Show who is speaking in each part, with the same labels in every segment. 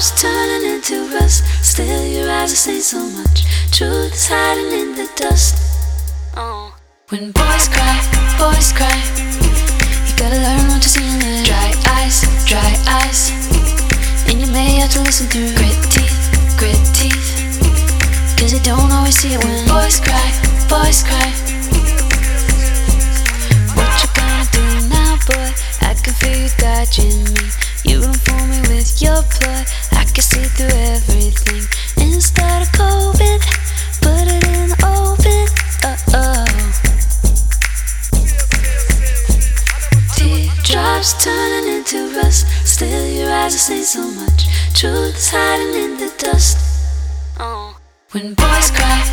Speaker 1: Teardrops turning into rust. Still your eyes say so much. Truth is hiding in the dust. Oh. When boys cry, you gotta learn what to see in their dry eyes. And you may have to listen through grit teeth, cause you don't always see it when boys cry. What you gonna do now, boy? I can feel you dodging me. You don't fool me with your ploy. I can see through everything. Instead of COVID, put it in the oven. Teardrops turning into rust. Still your eyes say so much. Truth is hiding in the dust. Oh. When boys cry,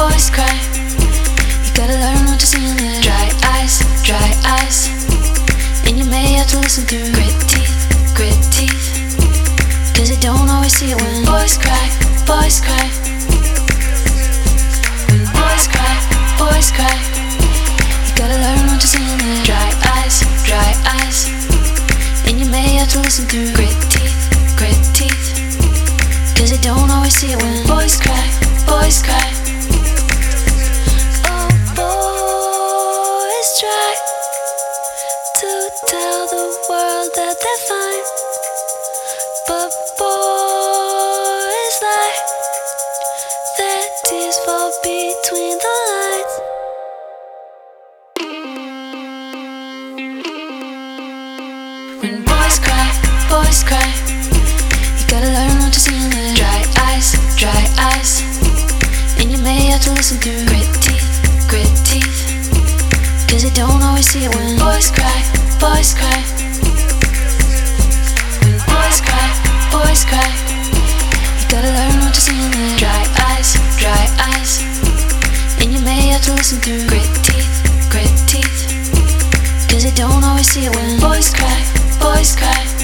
Speaker 1: you gotta learn what to see in their dry eyes. And you may have to listen through grit teeth, cause you don't always see it when boys cry. When boys cry, you gotta learn what to see in their dry eyes. And you may have to listen through grit teeth, cause you don't always see it when boys cry. Oh, boys try to tell the world that they're fine, but boys lie. Their tears fall between the lines. When boys cry, you gotta learn what to see in their dry eyes. And you may have to listen through grit teeth, cause you don't always see it when boys cry. When boys cry, you gotta learn what to see in their dry eyes. And you may have to listen through grit teeth, cause you don't always see it when boys cry.